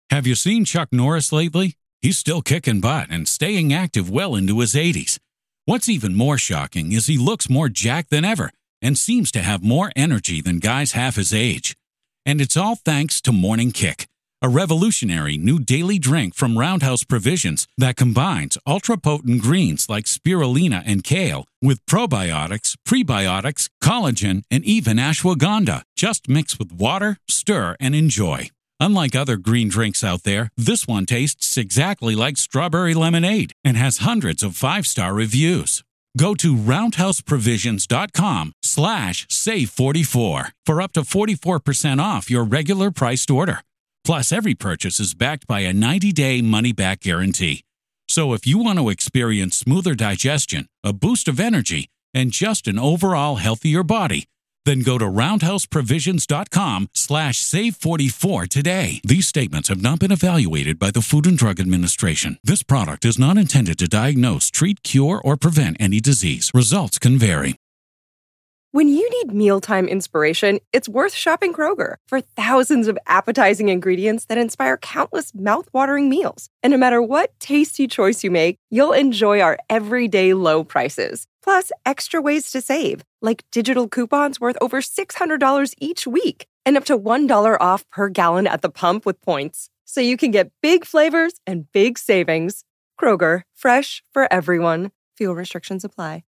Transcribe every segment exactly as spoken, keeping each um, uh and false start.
Have you seen Chuck Norris lately? He's still kicking butt and staying active well into his eighties. What's even more shocking is he looks more jacked than ever and seems to have more energy than guys half his age. And it's all thanks to Morning Kick, a revolutionary new daily drink from Roundhouse Provisions that combines ultra-potent greens like spirulina and kale with probiotics, prebiotics, collagen, and even ashwagandha. Just mix with water, stir, and enjoy. Unlike other green drinks out there, this one tastes exactly like strawberry lemonade and has hundreds of five-star reviews. Go to roundhouseprovisions.com slash save44 for up to forty-four percent off your regular priced order. Plus, every purchase is backed by a ninety-day money-back guarantee. So if you want to experience smoother digestion, a boost of energy, and just an overall healthier body, then go to roundhouseprovisions.com slash save44 today. These statements have not been evaluated by the Food and Drug Administration. This product is not intended to diagnose, treat, cure, or prevent any disease. Results can vary. When you need mealtime inspiration, it's worth shopping Kroger for thousands of appetizing ingredients that inspire countless mouth-watering meals. And no matter what tasty choice you make, you'll enjoy our everyday low prices. Plus, extra ways to save, like digital coupons worth over six hundred dollars each week and up to one dollar off per gallon at the pump with points. So you can get big flavors and big savings. Kroger, fresh for everyone. Fuel restrictions apply.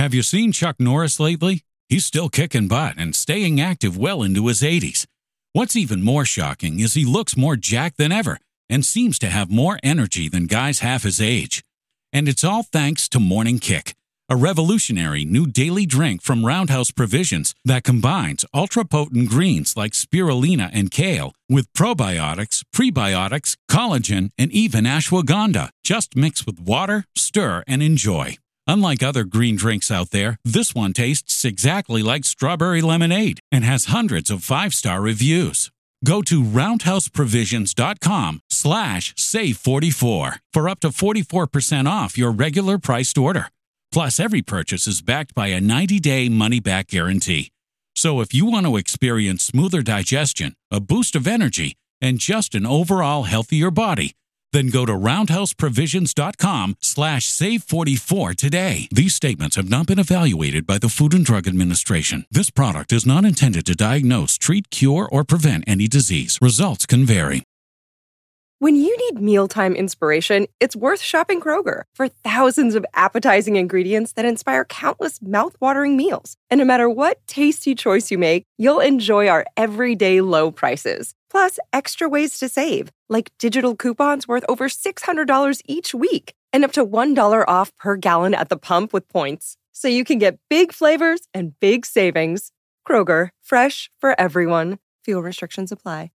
Have you seen Chuck Norris lately? He's still kicking butt and staying active well into his eighties. What's even more shocking is he looks more jacked than ever and seems to have more energy than guys half his age. And it's all thanks to Morning Kick, a revolutionary new daily drink from Roundhouse Provisions that combines ultra-potent greens like spirulina and kale with probiotics, prebiotics, collagen, and even ashwagandha. Just mix with water, stir, and enjoy. Unlike other green drinks out there, this one tastes exactly like strawberry lemonade and has hundreds of five-star reviews. Go to roundhouseprovisions.com slash save44 for up to forty-four percent off your regular priced order. Plus, every purchase is backed by a ninety-day money-back guarantee. So if you want to experience smoother digestion, a boost of energy, and just an overall healthier body, then go to roundhouseprovisions.com slash save44 today. These statements have not been evaluated by the Food and Drug Administration. This product is not intended to diagnose, treat, cure, or prevent any disease. Results can vary. When you need mealtime inspiration, it's worth shopping Kroger for thousands of appetizing ingredients that inspire countless mouth-watering meals. And no matter what tasty choice you make, you'll enjoy our everyday low prices. Plus, extra ways to save, like digital coupons worth over six hundred dollars each week and up to one dollar off per gallon at the pump with points. So you can get big flavors and big savings. Kroger, fresh for everyone. Fuel restrictions apply.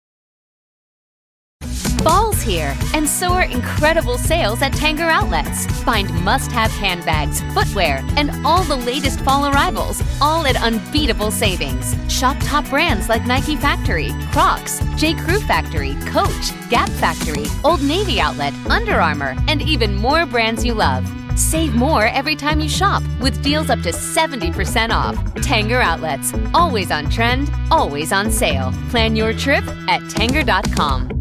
Fall's here, and so are incredible sales at Tanger Outlets. Find must-have handbags, footwear, and all the latest fall arrivals, all at unbeatable savings. Shop top brands like Nike Factory, Crocs, J. Crew Factory, Coach, Gap Factory, Old Navy Outlet, Under Armour, and even more brands you love. Save more every time you shop with deals up to seventy percent off. Tanger Outlets, always on trend, always on sale. Plan your trip at tanger dot com.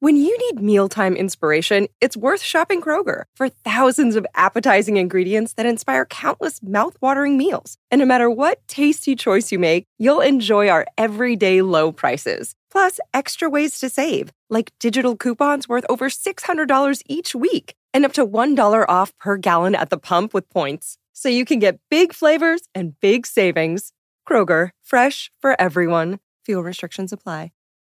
When you need mealtime inspiration, it's worth shopping Kroger for thousands of appetizing ingredients that inspire countless mouth-watering meals. And no matter what tasty choice you make, you'll enjoy our everyday low prices. Plus, extra ways to save, like digital coupons worth over six hundred dollars each week and up to one dollar off per gallon at the pump with points. So you can get big flavors and big savings. Kroger, fresh for everyone. Fuel restrictions apply.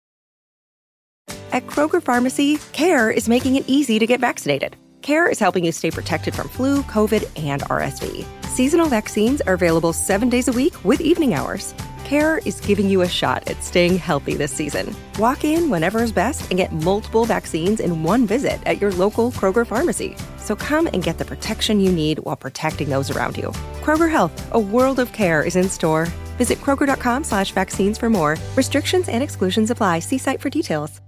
At Kroger Pharmacy, CARE is making it easy to get vaccinated. CARE is helping you stay protected from flu, COVID, and R S V. Seasonal vaccines are available seven days a week with evening hours. CARE is giving you a shot at staying healthy this season. Walk in whenever is best and get multiple vaccines in one visit at your local Kroger Pharmacy. So come and get the protection you need while protecting those around you. Kroger Health, a world of care, is in store. Visit Kroger.com slash vaccines for more. Restrictions and exclusions apply. See site for details.